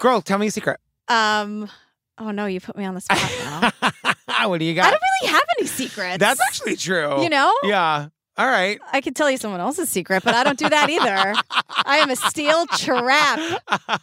Girl, tell me a secret. Oh no, you put me on the spot now. What do you got? I don't really have any secrets. That's actually true. You know? Yeah. All right. I could tell you someone else's secret, but I don't do that either. I am a steel trap.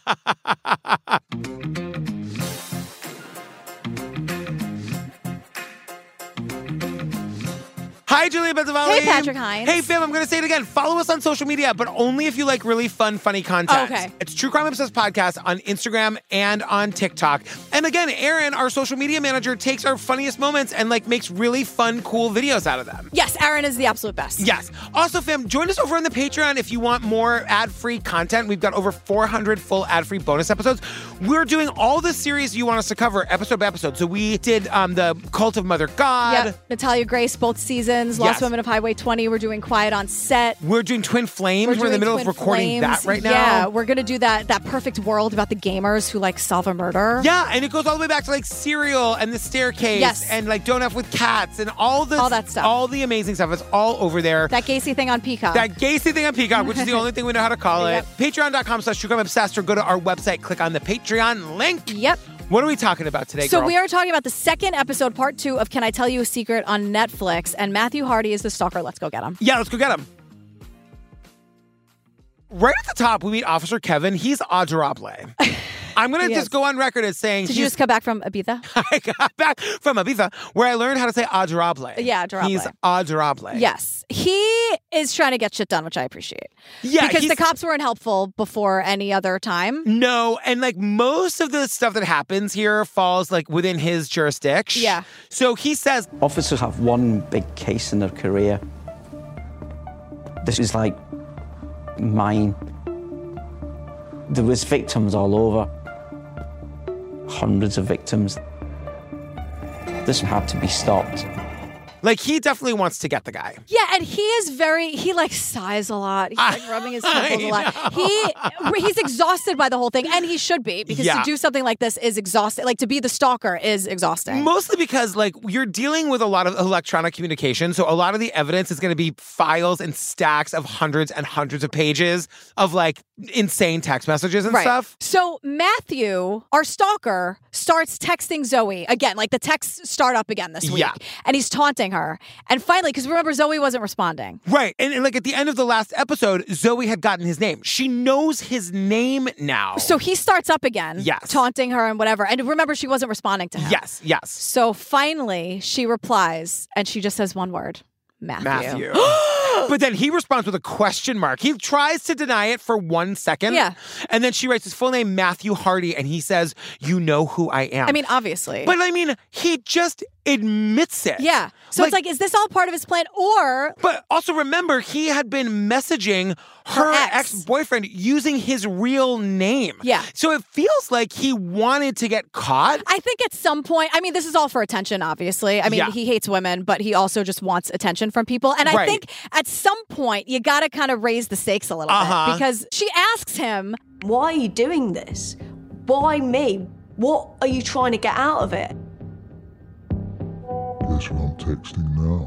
Hi, Julia Benzavalli. Hey, Patrick Hines. Hey, fam, I'm going to say it again. Follow us on social media, but only if you like really fun, funny content. Okay. It's True Crime Obsessed Podcast on Instagram and on TikTok. And again, Erin, our social media manager, takes our funniest moments and like makes really fun, cool videos out of them. Yes, Erin is the absolute best. Yes. Also, fam, join us over on the Patreon if you want more ad-free content. We've got over 400 full ad-free bonus episodes. We're doing all the series you want us to cover episode by episode. So we did the Cult of Mother God. Yep. Natalia Grace, both seasons. Lost Women of Highway 20. We're doing Quiet on Set. We're doing Twin Flames. We're in the middle of recording that right now. Yeah, we're going to do that perfect world about the gamers who like solve a murder. Yeah, and it goes all the way back to like Serial and The Staircase. Yes. And like Don't F with Cats and all that stuff. All the amazing stuff. It's all over there. That Gacy thing on Peacock. That Gacy thing on Peacock, which is the only thing we know how to call it. Patreon.com/TrueCrimeObsessed, or go to our website, click on the Patreon link. Yep. What are we talking about today, girl? So we are talking about the second episode, part 2 of Can I Tell You a Secret on Netflix, and Matthew Hardy is the stalker. Let's go get him. Yeah, let's go get him. Right at the top, we meet Officer Kevin. He's adorable. I'm going to just go on record as saying... Did you just come back from Ibiza? I got back from Ibiza, where I learned how to say adorable. Yeah, adorable. He's adorable. Yes. He is trying to get shit done, which I appreciate. Yeah, because the cops weren't helpful before any other time. No, and like most of the stuff that happens here falls like within his jurisdiction. Yeah. So he says... Officers have one big case in their career. This is like mine. There was victims all over. Hundreds of victims. This had to be stopped. Like, he definitely wants to get the guy. Yeah, and he like sighs a lot. He's like rubbing his temples a lot. He's exhausted by the whole thing, and he should be, because to do something like this is exhausting. Like, to be the stalker is exhausting. Mostly because, like, you're dealing with a lot of electronic communication, so a lot of the evidence is going to be files and stacks of hundreds and hundreds of pages of, like, insane text messages and stuff. So Matthew, our stalker, starts texting Zoe again. Like, the texts start up again this week. Yeah. And he's taunting her. And finally, because remember, Zoe wasn't responding. Right. And like at the end of the last episode, Zoe had gotten his name. She knows his name now. So he starts up again. Yes. Taunting her and whatever. And remember, she wasn't responding to him. Yes. So finally, she replies, and she just says one word. Matthew. But then he responds with a question mark. He tries to deny it for 1 second. Yeah. And then she writes his full name, Matthew Hardy, and he says, "You know who I am." I mean, obviously. But I mean, he just admits it. Yeah. So it's like, is this all part of his plan, or... But also remember, he had been messaging her ex-boyfriend using his real name. Yeah. So it feels like he wanted to get caught. I think at some point, I mean, this is all for attention, obviously. I mean, he hates women, but he also just wants attention from people. And I think at some point, you got to kind of raise the stakes a little bit, because she asks him, why are you doing this? Why me? What are you trying to get out of it? Guess what I'm texting now?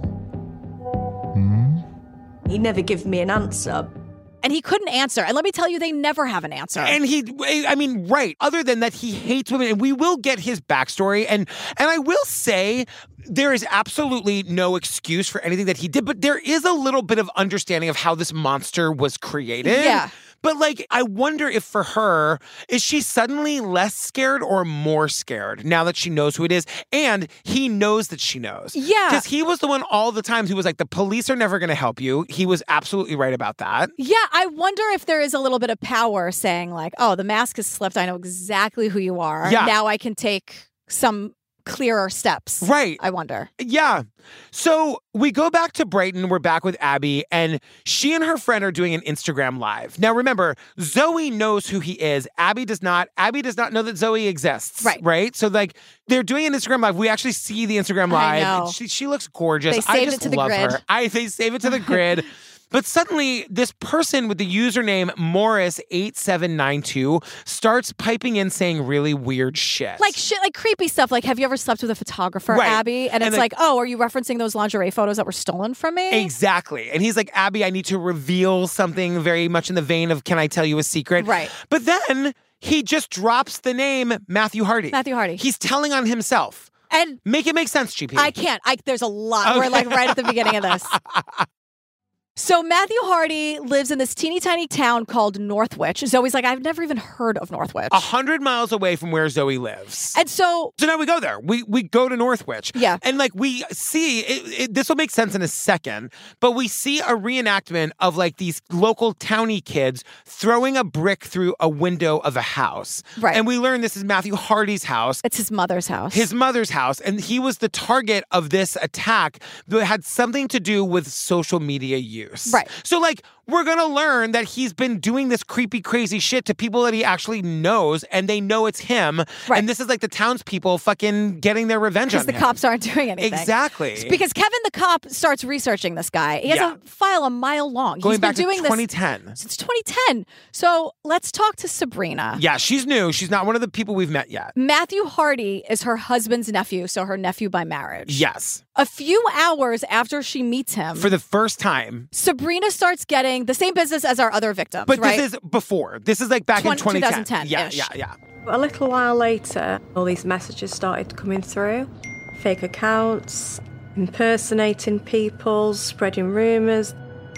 He never gave me an answer. And he couldn't answer. And let me tell you, they never have an answer. And other than that, he hates women. And we will get his backstory. And I will say, there is absolutely no excuse for anything that he did, but there is a little bit of understanding of how this monster was created. Yeah. But, like, I wonder if for her, is she suddenly less scared or more scared now that she knows who it is? And he knows that she knows. Yeah. Because he was the one all the time who was like, the police are never going to help you. He was absolutely right about that. Yeah, I wonder if there is a little bit of power saying, like, oh, the mask has slipped. I know exactly who you are. Yeah. Now I can take some clearer steps. Right. I wonder. Yeah. So we go back to Brighton. We're back with Abby, and she and her friend are doing an Instagram live. Now, remember, Zoe knows who he is. Abby does not. Abby does not know that Zoe exists. Right. Right? So, like, they're doing an Instagram live. We actually see the Instagram live. I know. She looks gorgeous. They saved I just it to the love grid. her. They save it to the grid. But suddenly, this person with the username Morris8792 starts piping in saying really weird shit. Like creepy stuff. Like, have you ever slept with a photographer, Right. Abby? And it's like, oh, are you referencing those lingerie photos that were stolen from me? Exactly. And he's like, Abby, I need to reveal something very much in the vein of, can I tell you a secret? Right. But then he just drops the name Matthew Hardy. Matthew Hardy. He's telling on himself. And make it make sense, GP. I can't. There's a lot. Okay. We're like right at the beginning of this. So Matthew Hardy lives in this teeny tiny town called Northwich. Zoe's like, I've never even heard of Northwich. 100 miles away from where Zoe lives. And so now we go there. We go to Northwich. Yeah. And like we see, this will make sense in a second, but we see a reenactment of like these local towny kids throwing a brick through a window of a house. Right. And we learn this is Matthew Hardy's house. It's his mother's house. His mother's house. And he was the target of this attack that had something to do with social media use. Right. So, like, we're going to learn that he's been doing this creepy, crazy shit to people that he actually knows, and they know it's him. Right. And this is like the townspeople fucking getting their revenge on him. Because the cops aren't doing anything. Exactly. Because Kevin the cop starts researching this guy. He has a file a mile long. Going He's been back to doing 2010. This since 2010. So let's talk to Sabrina. Yeah, she's new. She's not one of the people we've met yet. Matthew Hardy is her husband's nephew, so her nephew by marriage. Yes. A few hours after she meets him, for the first time, Sabrina starts getting the same business as our other victims. But right? this is before. This is like back in 2010. 2010-ish. Yeah. A little while later, all these messages started coming through. Fake accounts, impersonating people, spreading rumours.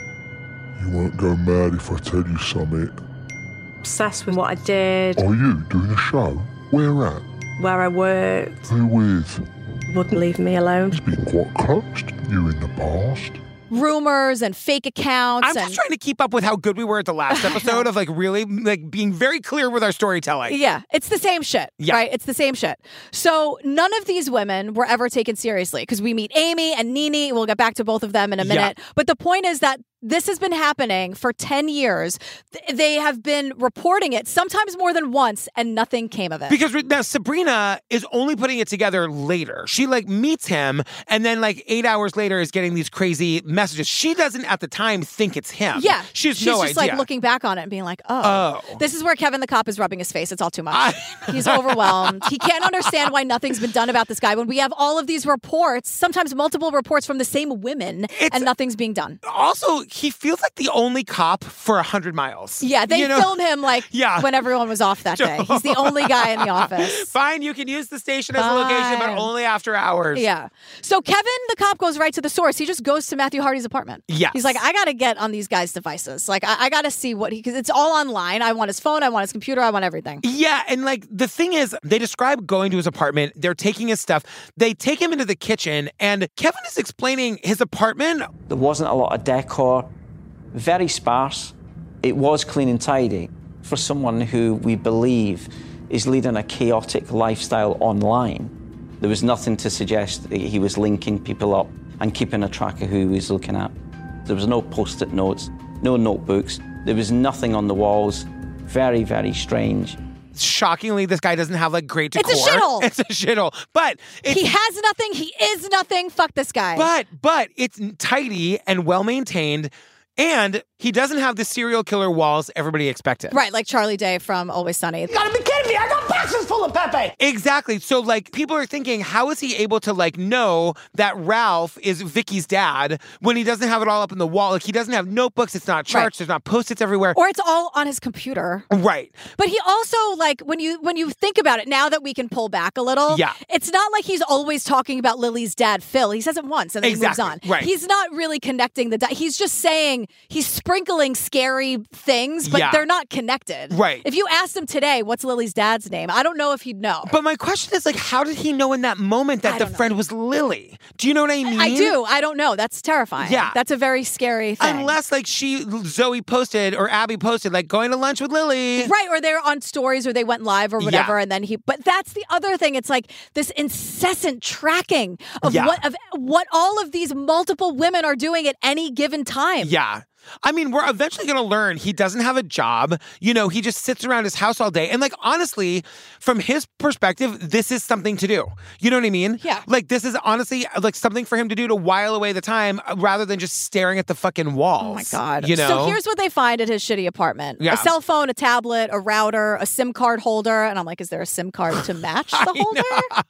You won't go mad if I tell you something. Obsessed with what I did. Are you doing a show? Where at? Where I worked. Who with? Wouldn't leave me alone. He's been quite close to you in the past. Rumors and fake accounts. I'm just trying to keep up with how good we were at the last episode of like really like being very clear with our storytelling. Yeah, it's the same shit, right? It's the same shit. So none of these women were ever taken seriously because we meet Amy and Nene. We'll get back to both of them in a minute. But the point is that this has been happening for 10 years. They have been reporting it sometimes more than once and nothing came of it. Because now Sabrina is only putting it together later. She like meets him and then like 8 hours later is getting these crazy messages. She doesn't at the time think it's him. Yeah. She's no idea. She's just like looking back on it and being like, oh. This is where Kevin the cop is rubbing his face. It's all too much. He's overwhelmed. He can't understand why nothing's been done about this guy when we have all of these reports, sometimes multiple reports from the same women, and nothing's being done. Also, he feels like the only cop for 100 miles. Yeah, they film him like when everyone was off that day. He's the only guy in the office. Fine, you can use the station as a location, but only after hours. Yeah. So Kevin, the cop, goes right to the source. He just goes to Matthew Hardy's apartment. Yes. He's like, I got to get on these guys' devices. Like, I got to see what because it's all online. I want his phone. I want his computer. I want everything. Yeah, and like the thing is, they describe going to his apartment. They're taking his stuff. They take him into the kitchen, and Kevin is explaining his apartment. There wasn't a lot of decor. Very sparse. It was clean and tidy. For someone who we believe is leading a chaotic lifestyle online, there was nothing to suggest that he was linking people up and keeping a track of who he was looking at. There was no post-it notes, no notebooks. There was nothing on the walls. Very, very strange. Shockingly, this guy doesn't have like great decor. It's a shithole. It's a shithole. But he has nothing. He is nothing. Fuck this guy. But it's tidy and well maintained. And he doesn't have the serial killer walls everybody expected. Right, like Charlie Day from Always Sunny. You gotta be kidding me! I got boxes full of Pepe! Exactly. So, like, people are thinking, how is he able to, like, know that Ralph is Vicky's dad when he doesn't have it all up in the wall? Like, he doesn't have notebooks, it's not charts, there's not Post-its everywhere. Or it's all on his computer. Right. But he also, like, when you think about it, now that we can pull back a little, it's not like he's always talking about Lily's dad, Phil. He says it once and then he moves on. Right. He's not really connecting the he's just saying, he's sprinkling scary things, but they're not connected. Right. If you asked him today, what's Lily's dad's name? I don't know if he'd know. But my question is, like, how did he know in that moment that the friend was Lily? Do you know what I mean? I do. I don't know. That's terrifying. Yeah. That's a very scary thing. Unless, like, Zoe posted or Abby posted, like, going to lunch with Lily. Right. Or they're on stories or they went live or whatever. And then but that's the other thing. It's like this incessant tracking of what all of these multiple women are doing at any given time. Yeah. I mean, we're eventually going to learn he doesn't have a job. You know, he just sits around his house all day. And like, honestly, from his perspective, this is something to do. You know what I mean? Yeah. Like, this is honestly like something for him to do to while away the time rather than just staring at the fucking walls. Oh my God. You know? So here's what they find at his shitty apartment. A cell phone, a tablet, a router, a SIM card holder. And I'm like, is there a SIM card to match the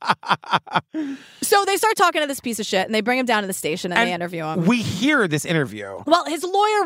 holder? So they start talking to this piece of shit and they bring him down to the station and they interview him. We hear this interview. Well, his lawyer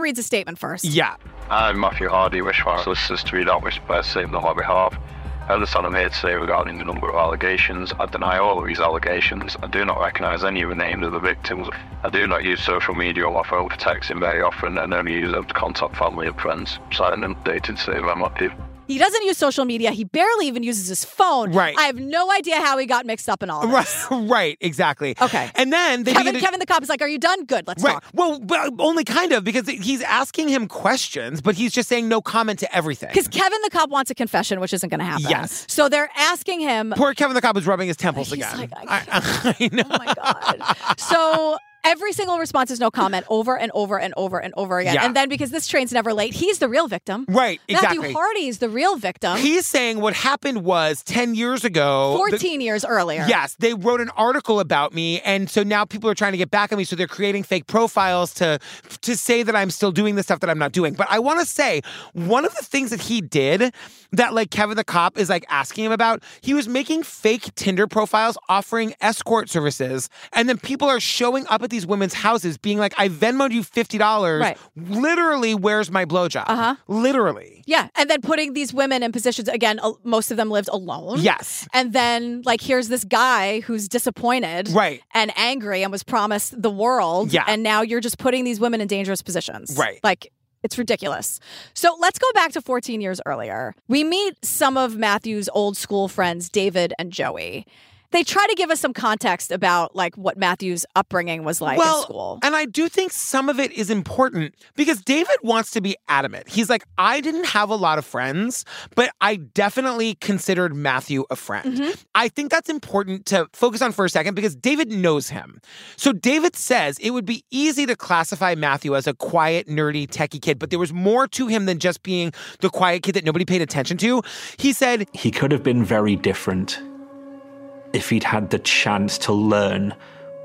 reads a statement first. Yeah. I'm Matthew Hardy, Wishfire solicitors to read out Wishfire statement on my behalf. I understand I'm here to say regarding the number of allegations. I deny all of these allegations. I do not recognise any of the names of the victims. I do not use social media or my phone for texting very often and only use them to contact family and friends. Signed and dated, save I'm active. He doesn't use social media. He barely even uses his phone. Right. I have no idea how he got mixed up in all of this. Right, exactly. Okay. And then Kevin the cop is like, are you done? Good, let's talk. Well, only kind of, because he's asking him questions, but he's just saying no comment to everything. Because Kevin the cop wants a confession, which isn't going to happen. Yes. So they're asking him. Poor Kevin the cop is rubbing his temples He's again. like, I know. Oh my God. So every single response is no comment over and over and over and over again. Yeah. And then because this train's never late, he's the real victim. Right, exactly. Matthew Hardy is the real victim. He's saying what happened was 10 years ago. 14 years earlier. Yes, they wrote an article about me, and so now people are trying to get back at me, so they're creating fake profiles to say that I'm still doing the stuff that I'm not doing. But I want to say, one of the things that he did that, like, Kevin the cop is, like, asking him about, he was making fake Tinder profiles offering escort services, and then people are showing up at these women's houses being like, I Venmoed you $50. Right. Literally, where's my blowjob? Uh-huh. Literally. Yeah, and then putting these women in positions, again, most of them lived alone. Yes. And then, like, here's this guy who's disappointed and angry and was promised the world. Yeah. And now you're just putting these women in dangerous positions. Right. Like, it's ridiculous. So let's go back to 14 years earlier. We meet some of Matthew's old school friends, David and Joey. They try to give us some context about, like, what Matthew's upbringing was like in school. And I do think some of it is important because David wants to be adamant. He's like, I didn't have a lot of friends, but I definitely considered Matthew a friend. Mm-hmm. I think that's important to focus on for a second because David knows him. So David says it would be easy to classify Matthew as a quiet, nerdy, techie kid, but there was more to him than just being the quiet kid that nobody paid attention to. He said, he could have been very different if he'd had the chance to learn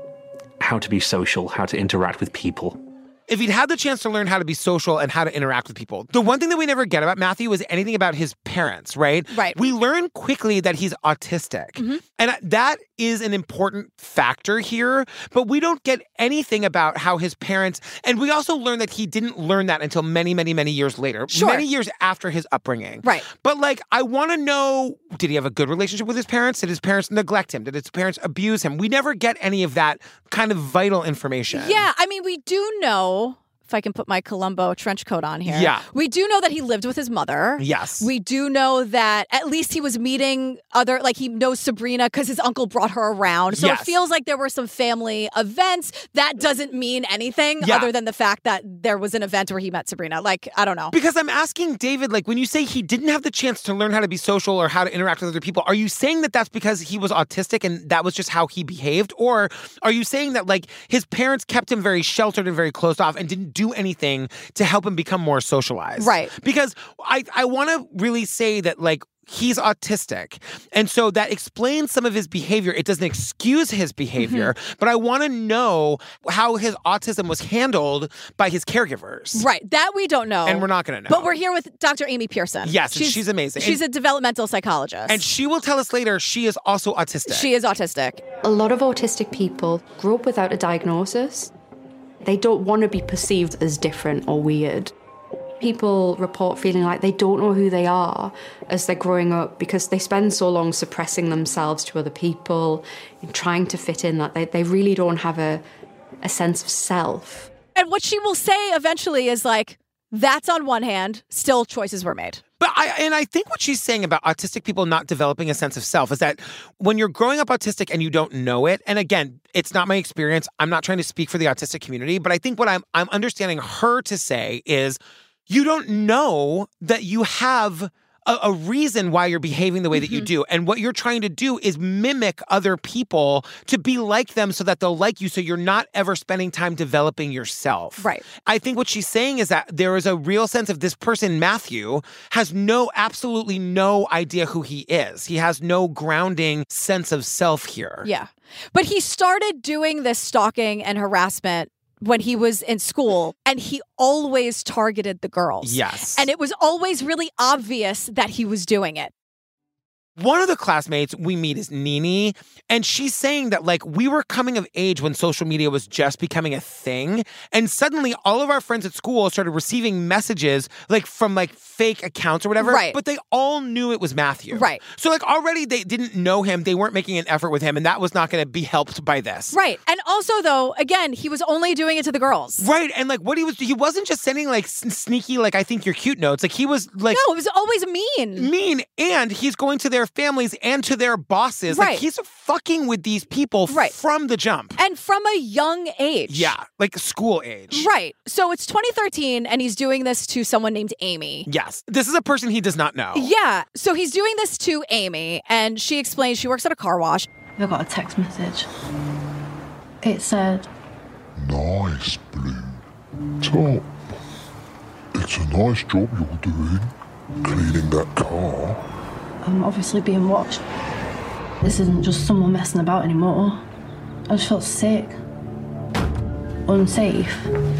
how to be social, how to interact with people. If he'd had the chance to learn how to be social and how to interact with people. The one thing that we never get about Matthew is anything about his parents, right? Right. We learn quickly that he's autistic. Mm-hmm. And that is an important factor here, but we don't get anything about how his parents, and we also learn that he didn't learn that until many, many, many years later. Sure. Many years after his upbringing. Right. But, like, I want to know, did he have a good relationship with his parents? Did his parents neglect him? Did his parents abuse him? We never get any of that kind of vital information. Yeah, I mean, we do know, if I can put my Columbo trench coat on here. Yeah. We do know that he lived with his mother. Yes. We do know that at least he was meeting he knows Sabrina because his uncle brought her around. So Yes. It feels like there were some family events. That doesn't mean anything other than the fact that there was an event where he met Sabrina. Like, I don't know. Because I'm asking David, like, when you say he didn't have the chance to learn how to be social or how to interact with other people, are you saying that that's because he was autistic and that was just how he behaved? Or are you saying that, like, his parents kept him very sheltered and very closed off and didn't do anything to help him become more socialized? Right. Because I want to really say that, like, he's autistic. And so that explains some of his behavior. It doesn't excuse his behavior, but I want to know how his autism was handled by his caregivers. Right. That we don't know. And we're not going to know. But we're here with Dr. Amy Pearson. Yes, she's amazing. She's a developmental psychologist. And she will tell us later she is also autistic. She is autistic. A lot of autistic people grow up without a diagnosis. They don't want to be perceived as different or weird. People report feeling like they don't know who they are as they're growing up because they spend so long suppressing themselves to other people and trying to fit in that they really don't have a sense of self. And what she will say eventually is like, that's on one hand, still choices were made. But I think what she's saying about autistic people not developing a sense of self is that when you're growing up autistic and you don't know it, and again, it's not my experience, I'm not trying to speak for the autistic community, but I think what I'm understanding her to say is you don't know that you have a reason why you're behaving the way that you do. And what you're trying to do is mimic other people to be like them so that they'll like you. So you're not ever spending time developing yourself. Right. I think what she's saying is that there is a real sense of this person, Matthew, has absolutely no idea who he is. He has no grounding sense of self here. Yeah. But he started doing this stalking and harassment when he was in school, and he always targeted the girls. Yes. And it was always really obvious that he was doing it. One of the classmates we meet is Nini, and she's saying that, like, we were coming of age when social media was just becoming a thing, and suddenly all of our friends at school started receiving messages, like, from, like, fake accounts or whatever, right. but they all knew it was Matthew. Right. So, like, already they didn't know him, they weren't making an effort with him, and that was not going to be helped by this. Right. And also, though, again, he was only doing it to the girls. Right. And, like, he wasn't just sending, like, sneaky, like, I think you're cute notes. Like, he was, like... No, it was always mean, and he's going to their families and to their bosses. Right. Like, he's fucking with these people from the jump. And from a young age. Yeah, like school age. Right. So it's 2013, and he's doing this to someone named Amy. Yes. This is a person he does not know. Yeah. So he's doing this to Amy, and she explains she works at a car wash. I got a text message. It said, "Nice, Blue. Top. It's a nice job you're doing, cleaning that car. I'm obviously being watched. This isn't just someone messing about anymore. I just felt sick. Unsafe.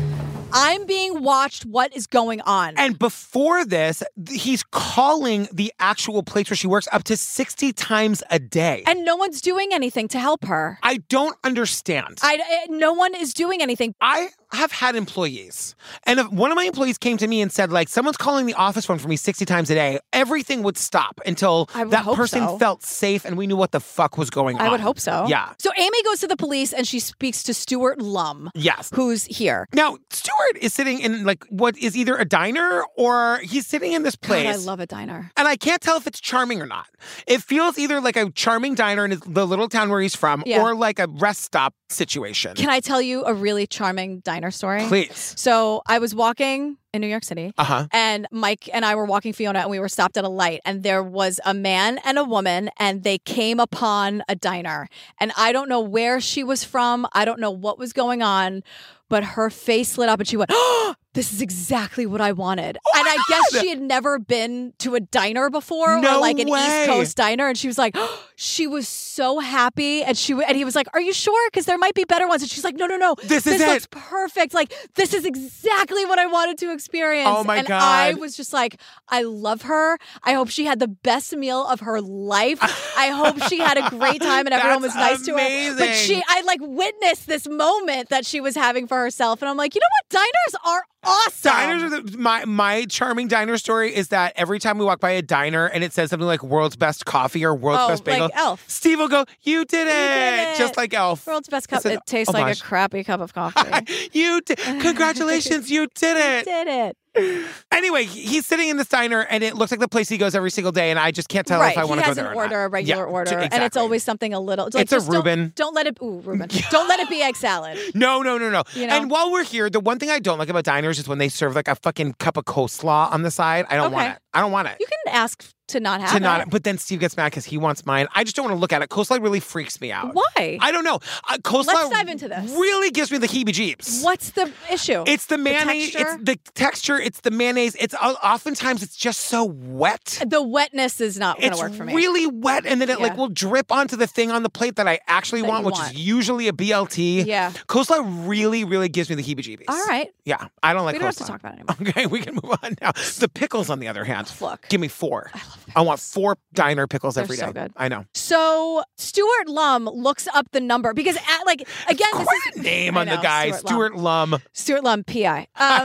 I'm being watched. What is going on? And before this, he's calling the actual place where she works up to 60 times a day. And no one's doing anything to help her. I don't understand. No one is doing anything. I have had employees. And if one of my employees came to me and said, like, someone's calling the office phone for me 60 times a day, everything would stop until that person felt safe and we knew what the fuck was going on. I would hope so. Yeah. So Amy goes to the police and she speaks to Stuart Lum. Yes. Who's here. Now, Stuart is sitting in, like, what is either a diner or he's sitting in this place. God, I love a diner. And I can't tell if it's charming or not. It feels either like a charming diner in the little town where he's from or like a rest stop situation. Can I tell you a really charming diner story? Please. So I was walking in New York City, and Mike and I were walking Fiona, and we were stopped at a light, and there was a man and a woman, and they came upon a diner. And I don't know where she was from. I don't know what was going on, but her face lit up and she went, "Oh, this is exactly what I wanted." Oh, and I guess she had never been to a diner before, or like an East Coast diner. And she was like, she was so happy. And he was like, "Are you sure? Because there might be better ones." And she's like, no. This is it. Looks perfect. Like, this is exactly what I wanted to experience. Oh my God. I was just like, I love her. I hope she had the best meal of her life. I hope she had a great time and everyone was nice to her. But I like witnessed this moment that she was having for herself. And I'm like, you know what? Diners are awesome. Diners are my charming diner story is that every time we walk by a diner and it says something like world's best coffee or world's best bagel, like Elf. Steve will go, you did it. Just like Elf. World's best cup. It tastes like a crappy cup of coffee. You did. Congratulations. You did it. You did it. Anyway, he's sitting in this diner, and it looks like the place he goes every single day, and I just can't tell if I want to go there or not. He has an order, a regular order, exactly. and it's always something a little... Like, it's a Reuben. Don't let it... Ooh, Reuben. Don't let it be egg salad. No. You know? And while we're here, the one thing I don't like about diners is when they serve like a fucking cup of coleslaw on the side. I don't want it. I don't want it. You can ask to not have it. But then Steve gets mad because he wants mine. I just don't want to look at it. Coleslaw really freaks me out. Why? I don't know. Coleslaw Let's dive into this. Really gives me the heebie-jeebies. What's the issue? It's the mayonnaise. It's the texture. It's the mayonnaise. It's oftentimes it's just so wet. The wetness is not going to work for me. It's really wet, and then it like will drip onto the thing on the plate that I actually want, which is usually a BLT. Yeah. Coleslaw really, really gives me the heebie-jeebies. All right. Yeah, I don't like coleslaw. We don't have to talk about it anymore. Okay, we can move on now. The pickles, on the other hand, look, give me 4. I love pickles. I want 4 diner pickles every day. So good. I know. So Stuart Lum looks up the number because, again, this is name on the guy, Stuart Lum. Stuart Lum, PI.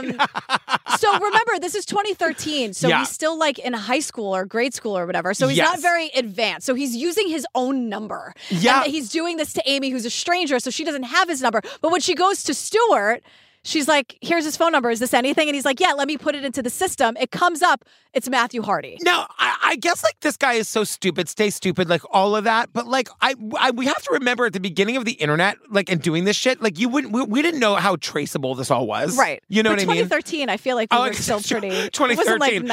So remember, this is 2013, so he's still like in high school or grade school or whatever. So he's not very advanced. So he's using his own number. Yeah. And he's doing this to Amy, who's a stranger, so she doesn't have his number. But when she goes to Stuart, she's like, "Here's his phone number. Is this anything?" And he's like, "Yeah, let me put it into the system." It comes up. It's Matthew Hardy. Now, I guess like this guy is so stupid, stay stupid, like all of that. But like, we have to remember at the beginning of the internet, like, and doing this shit, like we didn't know how traceable this all was. Right. You know but what I mean? 2013, I feel like we were still pretty. 2013. It wasn't like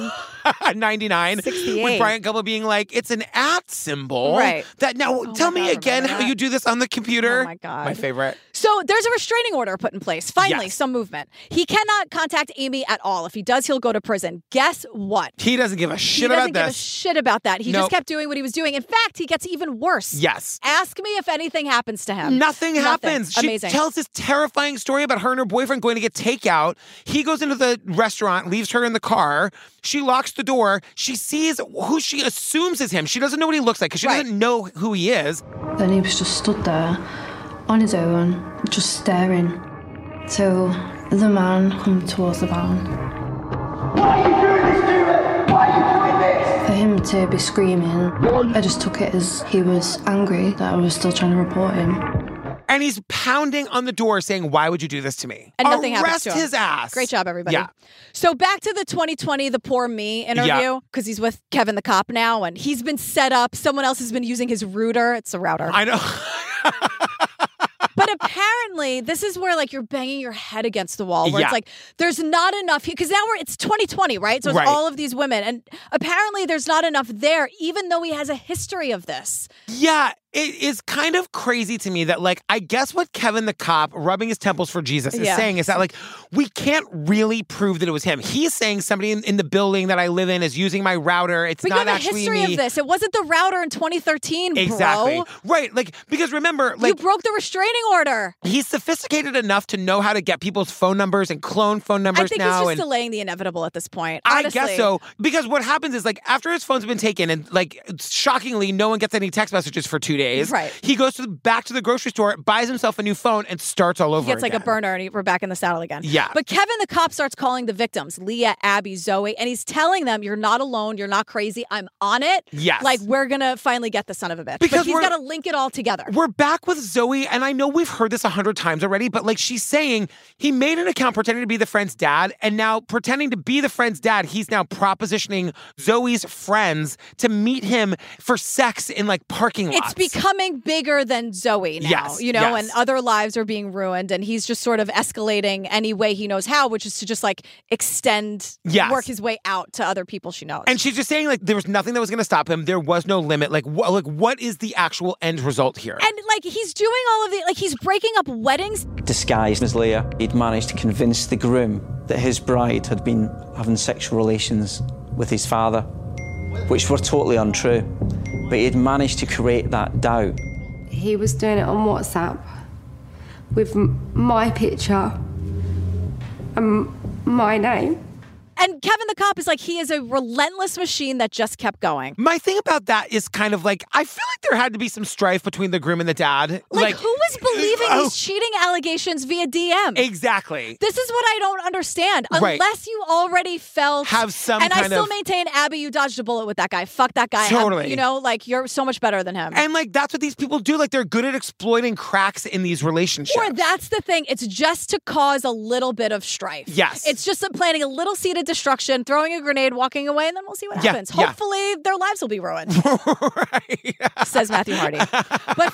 1999. 68. With Brian Gumble being like, it's an @ symbol. Right. That now, tell me again how you do this on the computer. Oh my God. My favorite. So there's a restraining order put in place. Finally, some movement. He cannot contact Amy at all. If he does, he'll go to prison. Guess what? He doesn't give a shit about this. He doesn't give a shit about that. He just kept doing what he was doing. In fact, he gets even worse. Yes. Ask me if anything happens to him. Nothing happens. Amazing. She tells this terrifying story about her and her boyfriend going to get takeout. He goes into the restaurant, leaves her in the car. She locks the door. She sees who she assumes is him. She doesn't know what he looks like because she doesn't know who he is. Then he was just stood there on his own, just staring. Till the man come towards the van. Why are you doing this to me? Why are you doing this? For him to be screaming, I just took it as he was angry that I was still trying to report him. And he's pounding on the door saying, why would you do this to me? And nothing happens to him. Arrest his ass. Great job, everybody. Yeah. So back to the 2020 The Poor Me interview, because he's with Kevin the cop now, and he's been set up. Someone else has been using his router. It's a router. I know. But apparently, this is where like you're banging your head against the wall, where it's like there's not enough here because now it's 2020, right? So it's all of these women, and apparently there's not enough there, even though he has a history of this. Yeah. It is kind of crazy to me that, like, I guess what Kevin the cop, rubbing his temples for Jesus, is saying is that, like, we can't really prove that it was him. He's saying somebody in the building that I live in is using my router. It's not actually me. You have a history of this. It wasn't the router in 2013, bro. Exactly. Right. Like, because remember, like, you broke the restraining order. He's sophisticated enough to know how to get people's phone numbers and clone phone numbers now. I think he's just delaying the inevitable at this point, honestly. I guess so. Because what happens is, like, after his phone's been taken and, like, shockingly, no one gets any text messages for 2 days. Right. He goes back to the grocery store, buys himself a new phone, and starts all over again. He gets like a burner, and we're back in the saddle again. Yeah. But Kevin the cop starts calling the victims, Leah, Abby, Zoe, and he's telling them, you're not alone, you're not crazy, I'm on it. Yes. Like, we're going to finally get the son of a bitch. Because but he's got to link it all together. We're back with Zoe, and I know we've heard this 100 times already, but like she's saying, he made an account pretending to be the friend's dad, and now pretending to be the friend's dad, he's now propositioning Zoe's friends to meet him for sex in like parking lots. It's becoming bigger than Zoe now, you know, and other lives are being ruined, and he's just sort of escalating any way he knows how, which is to just like extend, work his way out to other people she knows. And she's just saying like there was nothing that was going to stop him. There was no limit. Like what is the actual end result here? And like he's doing all of the, like he's breaking up weddings. Disguised as Leah, he'd managed to convince the groom that his bride had been having sexual relations with his father, which were totally untrue. But he'd managed to create that doubt. He was doing it on WhatsApp with my picture and my name. And Kevin the cop is like, he is a relentless machine that just kept going. My thing about that is kind of like, I feel like there had to be some strife between the groom and the dad. Like who was believing these cheating allegations via DM? Exactly. This is what I don't understand. Unless you already felt... Have some and kind I still of... maintain, Abby, you dodged a bullet with that guy. Fuck that guy. Totally. You know, like, you're so much better than him. And, like, that's what these people do. Like, they're good at exploiting cracks in these relationships. Or that's the thing. It's just to cause a little bit of strife. Yes. It's just planting a little seed of destruction, throwing a grenade, walking away, and then we'll see what happens. Yeah. Hopefully, their lives will be ruined. Right. Says Matthew Hardy. But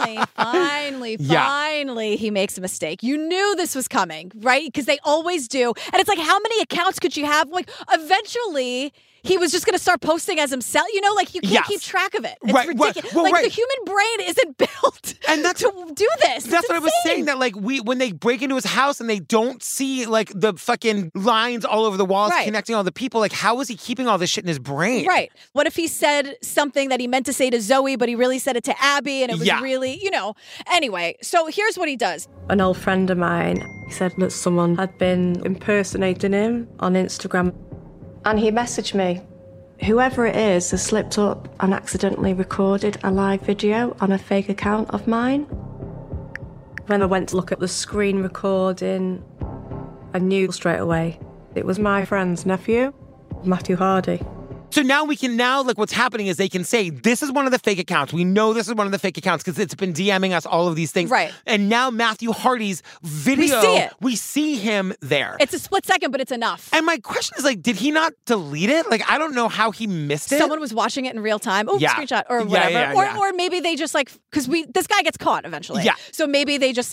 finally, he makes a mistake. You knew this was coming, right? Because they always do. And it's like, how many accounts could you have? Like, eventually... he was just going to start posting as himself. You know, like, you can't keep track of it. It's ridiculous. Well, the human brain isn't built to do this. That's what I was saying, that, like, when they break into his house and they don't see, like, the fucking lines all over the walls connecting all the people, like, how is he keeping all this shit in his brain? Right. What if he said something that he meant to say to Zoe, but he really said it to Abby, and it was really, you know. Anyway, so here's what he does. An old friend of mine, he said that someone had been impersonating him on Instagram. And he messaged me. Whoever it is has slipped up and accidentally recorded a live video on a fake account of mine. When I went to look at the screen recording, I knew straight away it was my friend's nephew, Matthew Hardy. So now like what's happening is they can say, this is one of the fake accounts. We know this is one of the fake accounts because it's been DMing us all of these things. Right. And now Matthew Hardy's video, we see him there. It's a split second, but it's enough. And my question is, like, did he not delete it? Like, I don't know how he missed it. Someone was watching it in real time. Oh, screenshot or whatever. Or maybe they just like, because this guy gets caught eventually. Yeah. So maybe they just like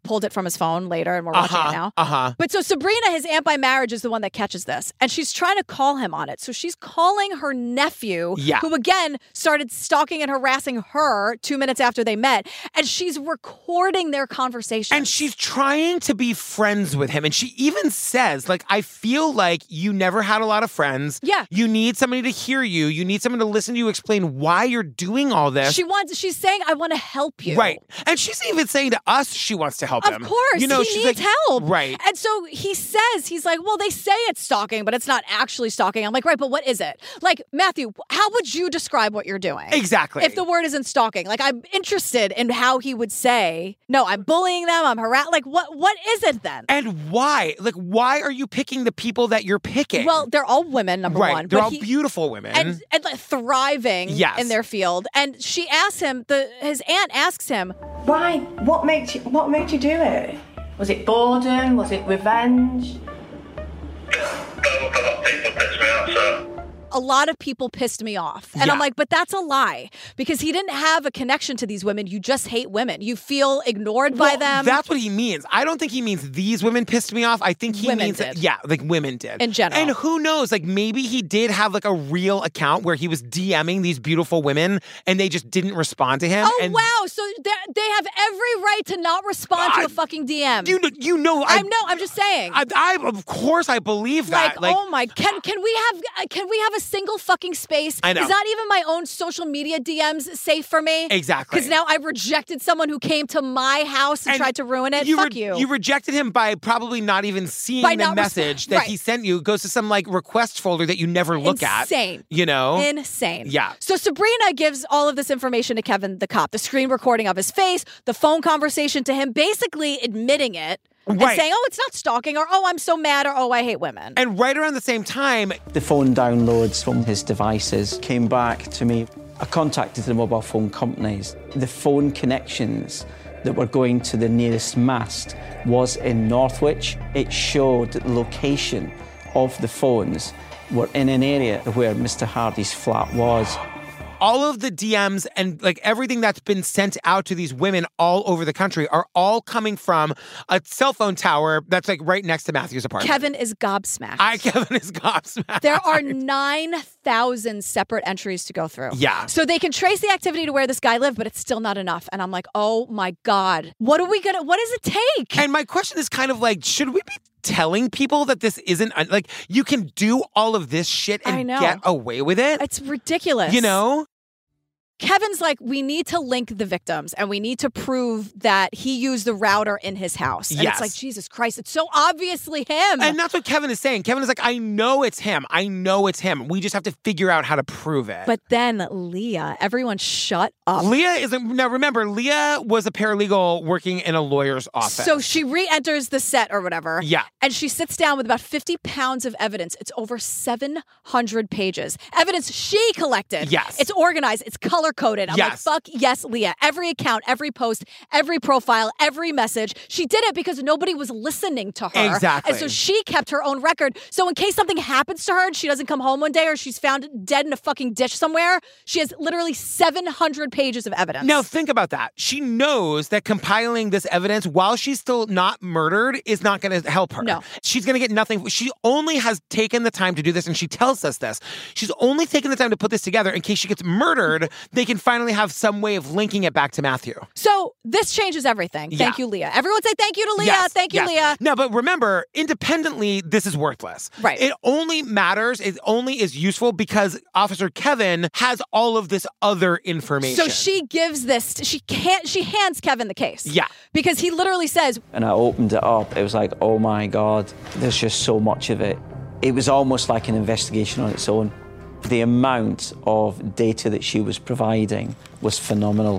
pulled it from his phone later and we're watching it now. But so Sabrina, his aunt by marriage, is the one that catches this. And she's trying to call him on it. So she's calling her nephew, who again started stalking and harassing her 2 minutes after they met. And she's recording their conversation. And she's trying to be friends with him. And she even says, like, I feel like you never had a lot of friends. Yeah. You need somebody to hear you. You need someone to listen to you explain why you're doing all this. She's saying, I want to help you. Right. And she's even saying to us she wants to help him. Of course. You know, he she's needs like, help. Right. And so he says, he's like, well, they say it's stalking, but it's not actually stalking. I'm like, right, but what is it? Like, Matthew, how would you describe what you're doing? Exactly. If the word isn't stalking. Like, I'm interested in how he would say, no, I'm bullying them, I'm harassing. Like, what is it then? And why? Like, why are you picking the people that you're picking? Well, they're all women, number one. They're all beautiful women. And like, thriving in their field. And she asks him, his aunt asks him, why? What made you do it? Was it boredom? Was it revenge? A lot of people pissed me off. And I'm like, but that's a lie. Because he didn't have a connection to these women. You just hate women. You feel ignored by them. That's what he means. I don't think he means these women pissed me off. I think he women means did. like women did. In general. And who knows, like maybe he did have like a real account where he was DMing these beautiful women and they just didn't respond to him. Oh, wow. So they have every right to not respond to a fucking DM. You know. I'm just saying. I of course I believe that. Like, oh my, can we have a single fucking space? I know. Is not even my own social media DMs safe for me? Exactly. Because now I've rejected someone who came to my house and tried to ruin it. Fuck you. You rejected him by probably not even seeing the message that he sent you. It goes to some like request folder that you never look at. Insane. You know? Insane. Yeah. So Sabrina gives all of this information to Kevin, the cop, the screen recording of his face, the phone conversation to him, basically admitting it. And saying, oh, it's not stalking, or oh, I'm so mad, or oh, I hate women. And right around the same time, the phone downloads from his devices came back to me. I contacted the mobile phone companies. The phone connections that were going to the nearest mast was in Northwich. It showed that the location of the phones were in an area where Mr. Hardy's flat was. All of the DMs and like everything that's been sent out to these women all over the country are all coming from a cell phone tower that's like right next to Matthew's apartment. Kevin is gobsmacked. Kevin is gobsmacked. There are 9,000 separate entries to go through. Yeah. So they can trace the activity to where this guy lived, but it's still not enough. And I'm like, oh my God, what does it take? And my question is kind of like, should we be telling people that this isn't like you can do all of this shit and get away with it? It's ridiculous. You know? Kevin's like, we need to link the victims and we need to prove that he used the router in his house. And it's like, Jesus Christ, it's so obviously him. And that's what Kevin is saying. Kevin is like, I know it's him. I know it's him. We just have to figure out how to prove it. But then Leah, everyone shut up. Now remember, Leah was a paralegal working in a lawyer's office. So she re-enters the set or whatever. Yeah. And she sits down with about 50 pounds of evidence. It's over 700 pages. Evidence she collected. Yes. It's organized. It's color-coded. I'm like, fuck yes, Leah. Every account, every post, every profile, every message. She did it because nobody was listening to her. Exactly. And so she kept her own record. So in case something happens to her and she doesn't come home one day or she's found dead in a fucking ditch somewhere, she has literally 700 pages of evidence. Now think about that. She knows that compiling this evidence while she's still not murdered is not going to help her. No. She's going to get nothing. She only has taken the time to do this, and she tells us this. She's only taken the time to put this together in case she gets murdered. They can finally have some way of linking it back to Matthew. So this changes everything. Thank you, Leah. Everyone say thank you to Leah. Yes, thank you, Leah. No, but remember, independently, this is worthless. Right. It only matters, it only is useful because Officer Kevin has all of this other information. So she gives this, she hands Kevin the case. Yeah. Because he literally says, and I opened it up, it was like, oh my God, there's just so much of it. It was almost like an investigation on its own. The amount of data that she was providing was phenomenal.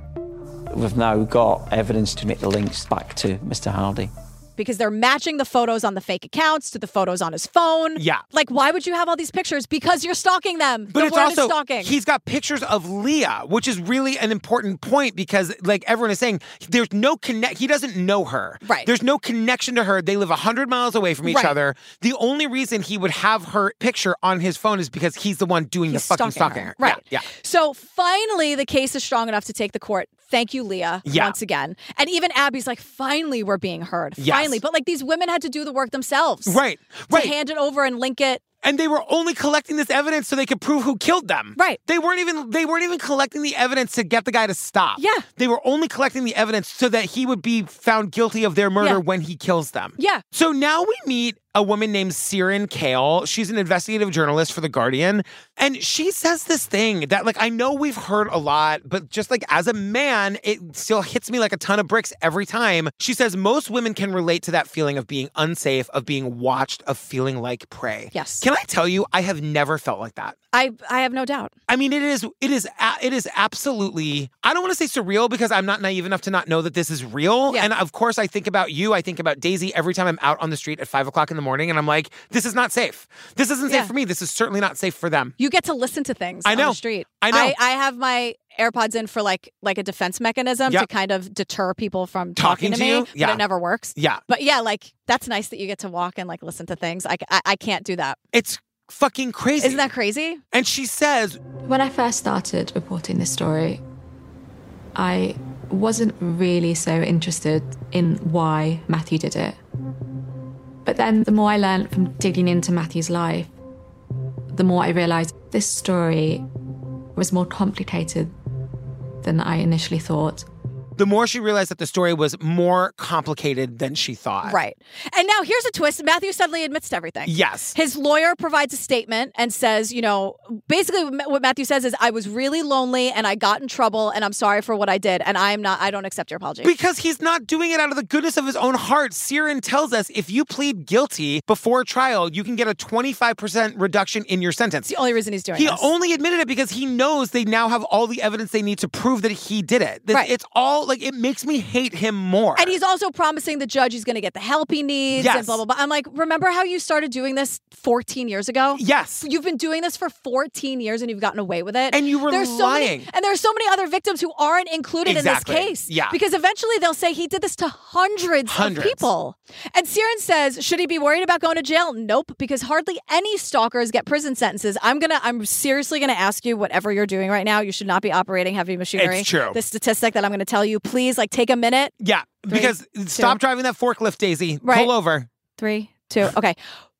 We've now got evidence to make the links back to Mr. Hardy. Because they're matching the photos on the fake accounts to the photos on his phone. Yeah. Like, why would you have all these pictures? Because you're stalking them. But the it's word also, is stalking. He's got pictures of Leah, which is really an important point because, like everyone is saying, there's no he doesn't know her. Right. There's no connection to her. They live 100 miles away from each other. The only reason he would have her picture on his phone is because he's the one doing the fucking stalking her. Right. Yeah. So finally, the case is strong enough to take the court Thank you, Leah, once again. And even Abby's like, finally, we're being heard. Finally. But like these women had to do the work themselves. Right. To hand it over and link it. And they were only collecting this evidence so they could prove who killed them. Right. They weren't even collecting the evidence to get the guy to stop. Yeah. They were only collecting the evidence so that he would be found guilty of their murder when he kills them. Yeah. So now we meet a woman named Siren Kale. She's an investigative journalist for The Guardian. And she says this thing that, like, I know we've heard a lot, but just like as a man, it still hits me like a ton of bricks every time. She says most women can relate to that feeling of being unsafe, of being watched, of feeling like prey. Yes. Can I tell you, I have never felt like that. I have no doubt. I mean, it is absolutely, I don't want to say surreal because I'm not naive enough to not know that this is real. Yeah. And of course, I think about you. I think about Daisy every time I'm out on the street at 5 o'clock in the morning and I'm like, this is not safe. This isn't safe for me. This is certainly not safe for them. You get to listen to things on the street. I know. I have my AirPods in for like a defense mechanism to kind of deter people from talking to me, you? But it never works. Yeah. But yeah, like that's nice that you get to walk and like listen to things. I can't do that. It's fucking crazy. Isn't that crazy? And she says, when I first started reporting this story, I wasn't really so interested in why Matthew did it. But then the more I learned from digging into Matthew's life, the more I realized this story was more complicated than I initially thought. The more she realized that the story was more complicated than she thought. Right. And now here's a twist. Matthew suddenly admits to everything. Yes. His lawyer provides a statement and says, you know, basically what Matthew says is, I was really lonely and I got in trouble and I'm sorry for what I did. And I don't accept your apology. Because he's not doing it out of the goodness of his own heart. Siren tells us if you plead guilty before trial, you can get a 25% reduction in your sentence. It's the only reason he's doing this. He only admitted it because he knows they now have all the evidence they need to prove that he did it. Right. It's all like, it makes me hate him more. And he's also promising the judge he's going to get the help he needs and blah, blah, blah. I'm like, remember how you started doing this 14 years ago? Yes. You've been doing this for 14 years and you've gotten away with it. And you were lying. And there's so many other victims who aren't included in this case. Yeah. Because eventually they'll say he did this to hundreds of people. And Siren says, should he be worried about going to jail? Nope, because hardly any stalkers get prison sentences. I'm seriously going to ask you, whatever you're doing right now, you should not be operating heavy machinery. It's true. The statistic that I'm going to tell you, please, like, take a minute. Yeah, because stop driving that forklift, Daisy. Right. Pull over. 3, 2, okay.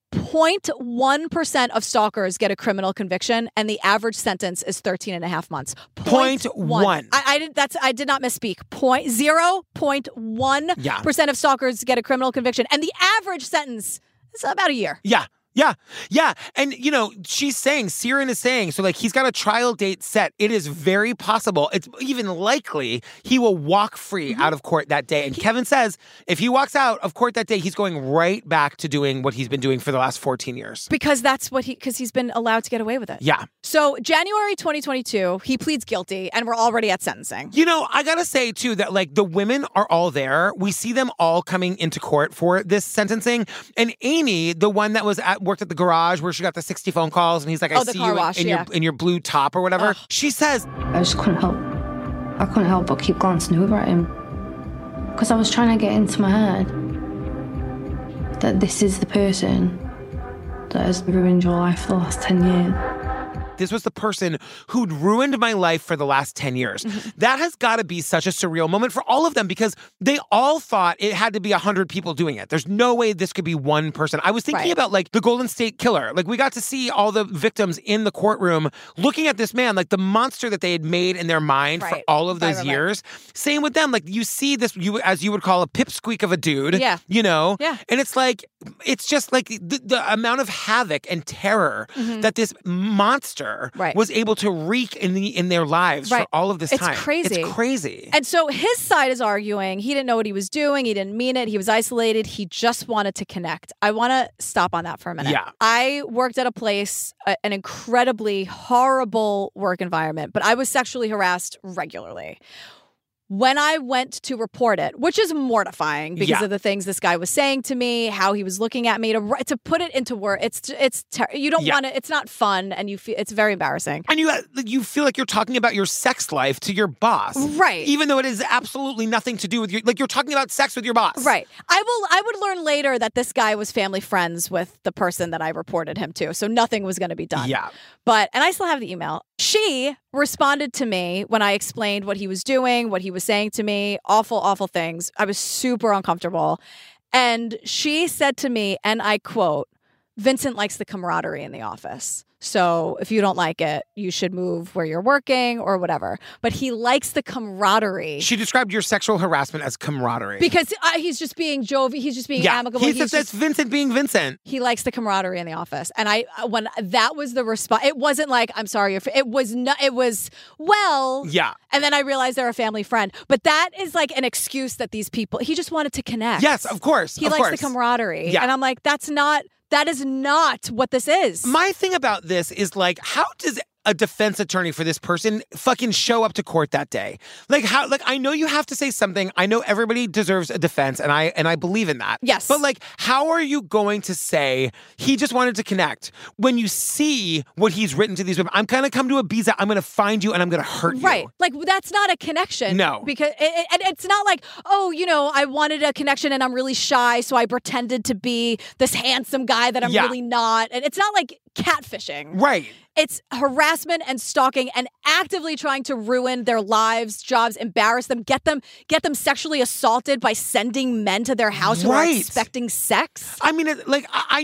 0.1% of stalkers get a criminal conviction, and the average sentence is 13 and a half months. 0.1. I did not misspeak. 0.1% of stalkers get a criminal conviction, and the average sentence is about a year. Yeah. And, you know, Siren is saying, so like he's got a trial date set. It is very possible. It's even likely he will walk free out of court that day. And Kevin says if he walks out of court that day, he's going right back to doing what he's been doing for the last 14 years. Because he's been allowed to get away with it. Yeah. So January 2022, he pleads guilty and we're already at sentencing. You know, I gotta say too that like the women are all there. We see them all coming into court for this sentencing. And Amy, the one that worked at the garage where she got the 60 phone calls and he's like, I see you in your blue top or whatever. She says, I just couldn't help. I couldn't help but keep glancing over at him. Because I was trying to get into my head that this is the person that has ruined your life for the last 10 years. This was the person who'd ruined my life for the last 10 years. That has got to be such a surreal moment for all of them because they all thought it had to be 100 people doing it. There's no way this could be one person. I was thinking about like the Golden State Killer. Like we got to see all the victims in the courtroom looking at this man, like the monster that they had made in their mind for all of those years. Same with them. Like you see this, as you would call a pipsqueak of a dude, you know? Yeah. And it's like, it's just like the amount of havoc and terror that this monster was able to wreak in their lives for all of this time. It's crazy. It's crazy. And so his side is arguing he didn't know what he was doing. He didn't mean it. He was isolated. He just wanted to connect. I want to stop on that for a minute. Yeah. I worked at a place, an incredibly horrible work environment, but I was sexually harassed regularly. When I went to report it, which is mortifying because of the things this guy was saying to me, how he was looking at me, to put it into words, you don't want to. It's not fun, and you feel it's very embarrassing. And you feel like you're talking about your sex life to your boss, right? Even though it is absolutely nothing to do with you're talking about sex with your boss, right? I would learn later that this guy was family friends with the person that I reported him to, so nothing was going to be done. Yeah, and I still have the email. She responded to me when I explained what he was doing, what he was saying to me, awful, awful things. I was super uncomfortable. And she said to me, and I quote, Vincent likes the camaraderie in the office. So if you don't like it, you should move where you're working or whatever. But he likes the camaraderie. She described your sexual harassment as camaraderie. Because he's just being jovial. He's just being amicable. That's Vincent being Vincent. He likes the camaraderie in the office. And when that was the response, it wasn't like, I'm sorry. It was not, it was, well. Yeah. And then I realized they're a family friend. But that is like an excuse that these people, he just wanted to connect. Yes, of course. He likes the camaraderie. Yeah. And I'm like, that is not what this is. My thing about this is like, how does a defense attorney for this person fucking show up to court that day? Like how, like, I know you have to say something. I know everybody deserves a defense and I believe in that. Yes. But like, how are you going to say he just wanted to connect when you see what he's written to these women? I'm going to come to Ibiza. I'm going to find you and I'm going to hurt you. Right. Like that's not a connection. No. Because it's not like, oh, I wanted a connection and I'm really shy. So I pretended to be this handsome guy that I'm really not. And it's not like catfishing. Right. It's harassment and stalking and actively trying to ruin their lives, jobs, embarrass them, get them sexually assaulted by sending men to their house who are expecting sex. I mean, I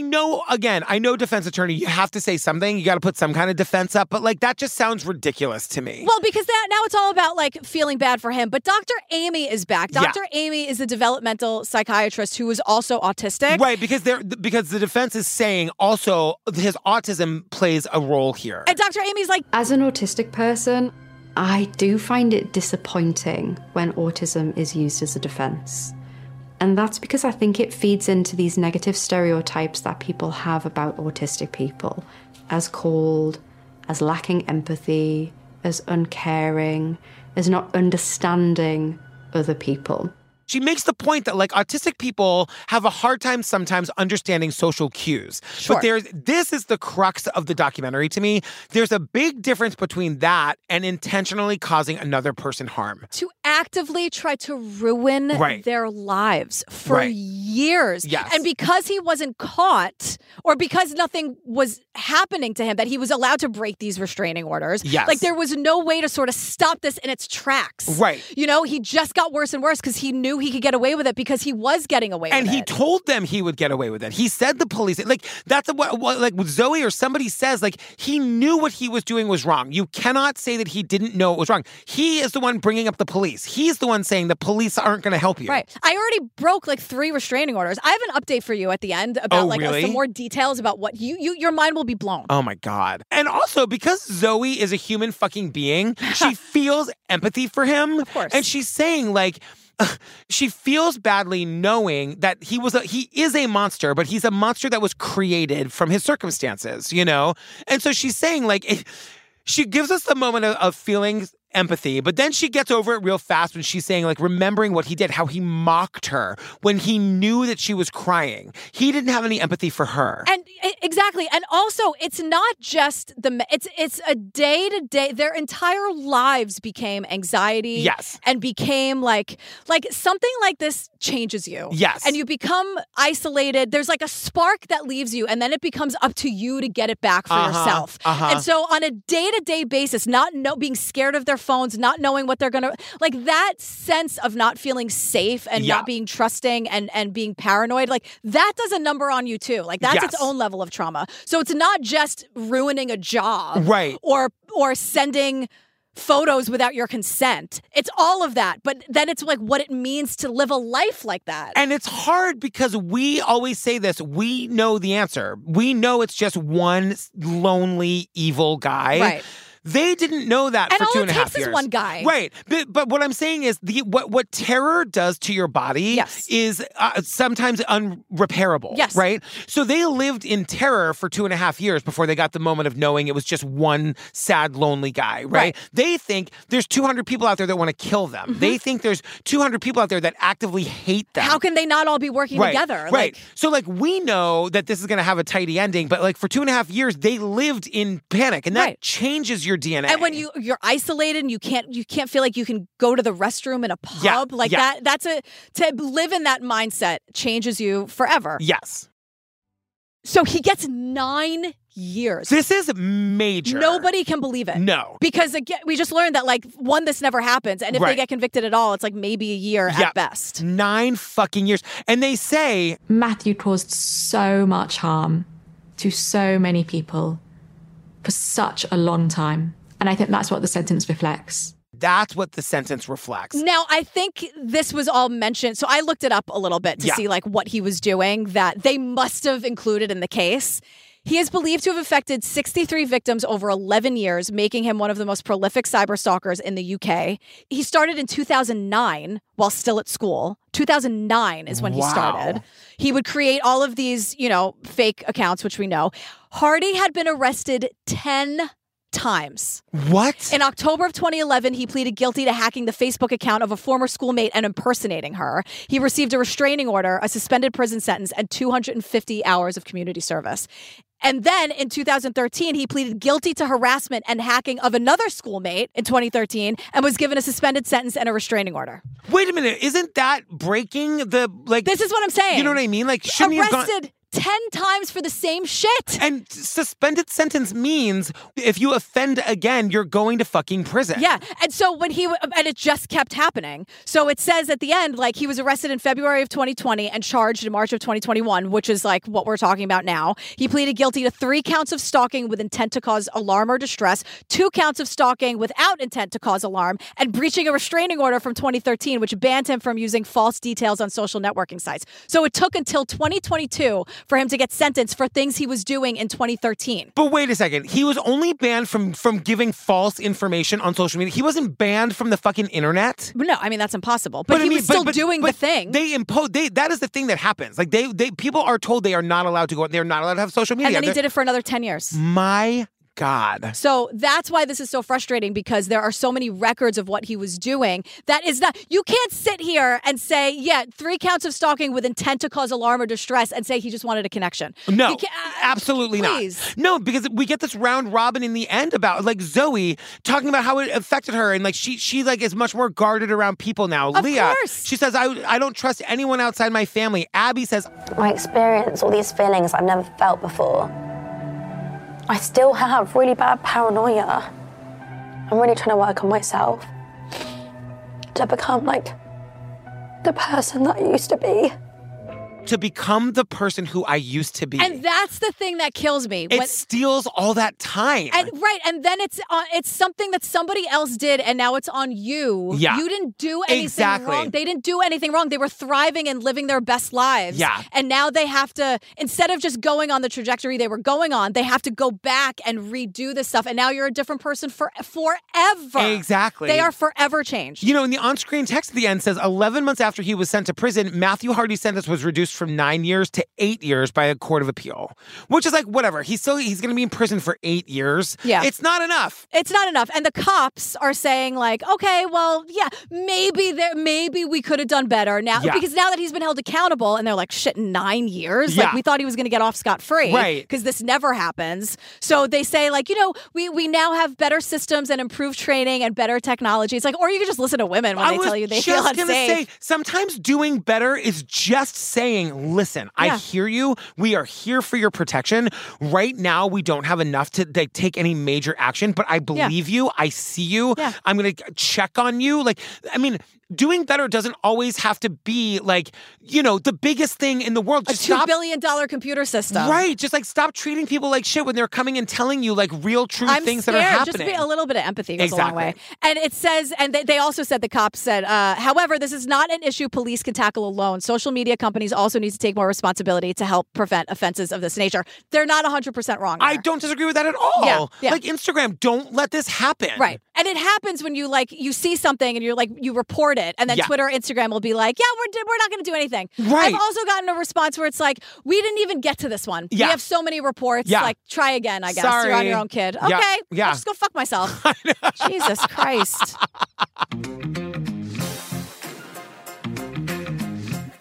know defense attorney, you have to say something. You got to put some kind of defense up. But like, that just sounds ridiculous to me. Well, because now it's all about like feeling bad for him. But Dr. Amy is back. Dr. Amy is a developmental psychiatrist who is also autistic. Right, because the defense is saying also his autism plays a role here. And Dr. Amy's like, as an autistic person, I do find it disappointing when autism is used as a defense. And that's because I think it feeds into these negative stereotypes that people have about autistic people, as cold, as lacking empathy, as uncaring, as not understanding other people. She makes the point that like autistic people have a hard time sometimes understanding social cues. Sure. But this is the crux of the documentary to me. There's a big difference between that and intentionally causing another person harm. To actively try to ruin their lives for years. Yes. And because he wasn't caught or because nothing was happening to him, that he was allowed to break these restraining orders. Yes. Like there was no way to sort of stop this in its tracks. Right. He just got worse and worse because he knew he could get away with it because he was getting away with it. And he told them he would get away with it. He said the police, like, that's what like Zoe or somebody says, like, he knew what he was doing was wrong. You cannot say that he didn't know it was wrong. He is the one bringing up the police. He's the one saying the police aren't going to help you. Right. I already broke like 3 restraining orders. I have an update for you at the end about some more details about what your mind will be blown. Oh my God. And also because Zoe is a human fucking being, she feels empathy for him. Of course. And she's saying like, she feels badly knowing that he is a monster, but he's a monster that was created from his circumstances, And so she's saying like, she gives us the moment of feeling empathy, but then she gets over it real fast when she's saying like remembering what he did, how he mocked her when he knew that she was crying. He didn't have any empathy for her. And exactly. And also it's not just it's a day to day, their entire lives became anxiety. Yes. And became like something like this changes you. Yes. And you become isolated. There's like a spark that leaves you and then it becomes up to you to get it back for yourself. And so on a day-to-day basis, being scared of their phones, not knowing what they're going to, like that sense of not feeling safe and not being trusting and being paranoid, like that does a number on you too. Like that's its own level of trauma. So it's not just ruining a job. Right. Or sending photos without your consent. It's all of that. But then it's like what it means to live a life like that. And it's hard because we always say this. We know the answer. We know it's just one lonely, evil guy. Right. They didn't know that for 2.5 years. And all it takes is one guy. Right. But what I'm saying is what terror does to your body is sometimes unrepairable. Yes. Right? So they lived in terror for 2.5 years before they got the moment of knowing it was just one sad, lonely guy. Right? They think there's 200 people out there that want to kill them. Mm-hmm. They think there's 200 people out there that actively hate them. How can they not all be working together? Right. So we know that this is going to have a tidy ending, but for 2.5 years, they lived in panic and that changes your DNA. And when you're isolated and you can't feel like you can go to the restroom in a pub, to live in that mindset changes you forever. Yes. So he gets 9 years. This is major. Nobody can believe it. No. Because again, we just learned that this never happens. And if they get convicted at all, it's maybe a year at best. 9 fucking years. And they say Matthew caused so much harm to so many people for such a long time. And I think that's what the sentence reflects. That's what the sentence reflects. Now, I think this was all mentioned. So I looked it up a little bit to see what he was doing that they must have included in the case. He is believed to have affected 63 victims over 11 years, making him one of the most prolific cyberstalkers in the UK. He started in 2009 while still at school. 2009 is when he started. He would create all of these, fake accounts, which we know. Hardy had been arrested 10 times. What? In October of 2011, he pleaded guilty to hacking the Facebook account of a former schoolmate and impersonating her. He received a restraining order, a suspended prison sentence, and 250 hours of community service. And then in 2013, he pleaded guilty to harassment and hacking of another schoolmate in 2013 and was given a suspended sentence and a restraining order. Wait a minute. Isn't that breaking the, This is what I'm saying. You know what I mean? Shouldn't arrested 10 times for the same shit. And suspended sentence means if you offend again, you're going to fucking prison. Yeah. And so and it just kept happening. So it says at the end, he was arrested in February of 2020 and charged in March of 2021, which is what we're talking about now. He pleaded guilty to 3 counts of stalking with intent to cause alarm or distress, 2 counts of stalking without intent to cause alarm, and breaching a restraining order from 2013, which banned him from using false details on social networking sites. So it took until 2022 for him to get sentenced for things he was doing in 2013. But wait a second. He was only banned from giving false information on social media. He wasn't banned from the fucking internet. No, I mean, that's impossible. But he was still doing the thing. That is the thing that happens. People are told they are not allowed to go, they're not allowed to have social media. And then he did it for another 10 years. My God. So that's why this is so frustrating, because there are so many records of what he was doing. That is not, you can't sit here and say, 3 counts of stalking with intent to cause alarm or distress and say he just wanted a connection. No, absolutely please. Not. No, because we get this round robin in the end about Zoe talking about how it affected her. And she is much more guarded around people now. Of Leah, course. she says, I don't trust anyone outside my family. Abby says, I experience all these feelings I've never felt before. I still have really bad paranoia. I'm really trying to work on myself to become the person that I used to be. To become the person who I used to be. And that's the thing that kills me. It steals all that time. And then it's something that somebody else did, and now it's on you. Yeah. You didn't do anything wrong. They didn't do anything wrong. They were thriving and living their best lives. Yeah. And now they have to, instead of just going on the trajectory they were going on, they have to go back and redo this stuff. And now you're a different person forever. Exactly. They are forever changed. And the on-screen text at the end says 11 months after he was sent to prison, Matthew Hardy's sentence was reduced from 9 years to 8 years by a court of appeal, which is whatever. He's going to be in prison for 8 years. Yeah. It's not enough. It's not enough. And the cops are saying okay, well, yeah, maybe we could have done better now, because now that he's been held accountable, and they're shit, 9 years? Yeah. We thought he was going to get off scot-free. Right. Because this never happens. So they say we now have better systems and improved training and better technology. It's or you can just listen to women when they tell you they feel unsafe. I was just going to say, sometimes doing better is just saying, listen, I hear you. We are here for your protection. Right now, we don't have enough to take any major action, but I believe you. I see you. Yeah. I'm going to check on you. Doing better doesn't always have to be the biggest thing in the world. Just $2 billion computer system. Right. Just stop treating people like shit when they're coming and telling you real true things that are happening. Just a little bit of empathy goes a long way. And it says, and they also said, the cops said, however, this is not an issue police can tackle alone. Social media companies also need to take more responsibility to help prevent offenses of this nature. They're not 100% wrong there. I don't disagree with that at all. Yeah. Instagram, don't let this happen. Right. And it happens when you you see something and you're you report it, and then Twitter or Instagram will be we're not going to do anything. Right. I've also gotten a response where it's we didn't even get to this one. Yeah. We have so many reports. Yeah. Try again, I guess. Sorry. You're on your own, kid. Okay. Yeah. I'll just go fuck myself. Jesus Christ.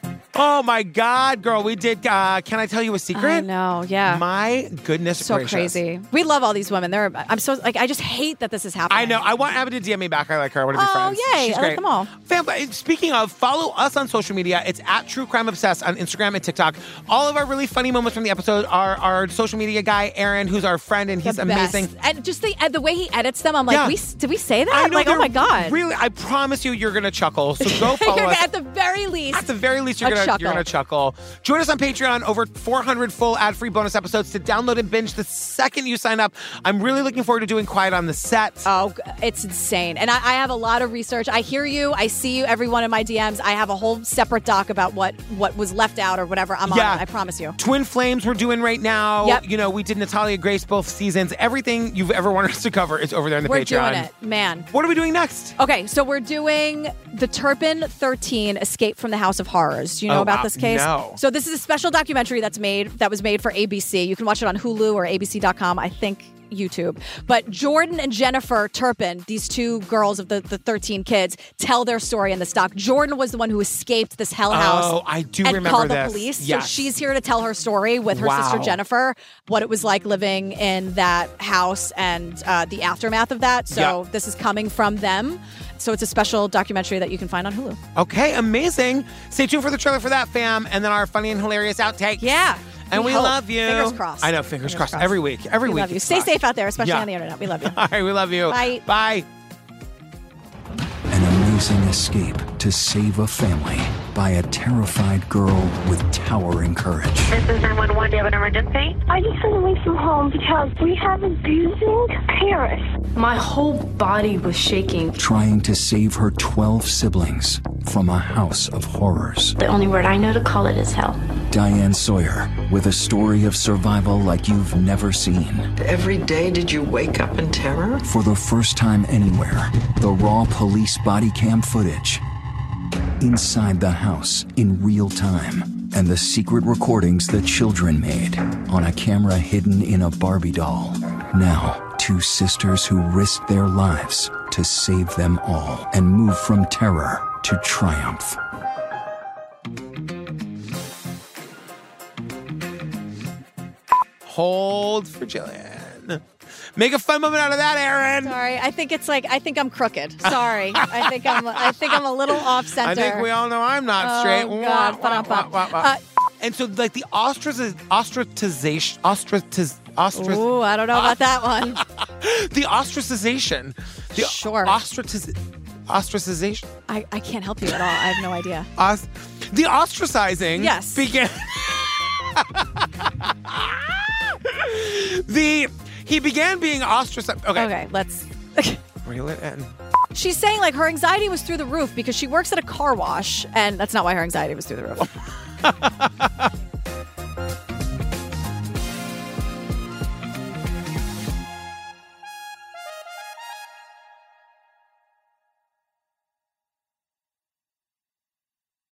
Oh my God, girl, we did. Can I tell you a secret? I know, yeah. My goodness so gracious. Crazy. We love all these women. I'm so like, I just hate that this is happening. I know. I want Abby to DM me back. I like her. I want to be friends. Oh, yay. She's I great. like them all. Fam, speaking of, follow us on social media. It's at True Crime Obsessed on Instagram and TikTok. All of our really funny moments from the episode are our social media guy, Aaron, who's our friend, and he's amazing. And just the way he edits them, I'm like, did we say that? I know, like, oh my God. Really, I promise you, you're going to chuckle. So go follow us. At the very least, you're going to chuckle. Join us on Patreon. Over 400 full ad-free bonus episodes to download and binge the second you sign up. I'm really looking forward to doing Quiet on the Set. Oh, it's insane. And I have a lot of research. I hear you. I see you, every one of my DMs. I have a whole separate doc about what was left out or whatever. I'm on it. I promise you. Twin Flames we're doing right now. Yep. You know, we did Natalia Grace both seasons. Everything you've ever wanted us to cover is over there in the Patreon. We're doing it, man. What are we doing next? Okay, so we're doing the Turpin 13 Escape from the House of Horrors. Do you know about this case? No. So this is a special documentary that was made for ABC. You can watch it on Hulu or abc.com, I think YouTube. But Jordan and Jennifer Turpin, these two girls of the 13 kids, tell their story in this doc. Jordan was the one who escaped this hell house. Oh, I do and remember called this. the police. Yes. So she's here to tell her story with her sister Jennifer, what it was like living in that house and the aftermath of that. So this is coming from them. So it's a special documentary that you can find on Hulu. Okay, amazing. Stay tuned for the trailer for that, fam. And then our funny and hilarious outtakes. Yeah. And we love you. Fingers crossed. I know, fingers crossed. Every week. Every week. We love you. Stay safe out there, especially on the internet. We love you. All right, we love you. Bye. Bye. An amazing escape to save a family by a terrified girl with towering courage. This is 911. Do you have an emergency? I just ran away from home because we have abusing parents. My whole body was shaking. Trying to save her 12 siblings from a house of horrors. The only word I know to call it is hell. Diane Sawyer with a story of survival like you've never seen. Every day did you wake up in terror? For the first time anywhere, the raw police body cam footage. Inside the house in real time. And the secret recordings the children made on a camera hidden in a Barbie doll. Now, two sisters who risked their lives to save them all and move from terror to triumph. Hold for Jillian. Make a fun moment out of that, Aaron. Sorry, I think I'm crooked. Sorry, I think I'm a little off center. I think we all know I'm not straight. Oh, God. And so, like the ostracization. Ooh, I don't know about that one. The ostracization. Sure. Ostracization. I can't help you at all. I have no idea. The ostracizing. Yes. Began. He began being ostracized. Okay, let's reel it in. She's saying like her anxiety was through the roof because she works at a car wash, and that's not why her anxiety was through the roof.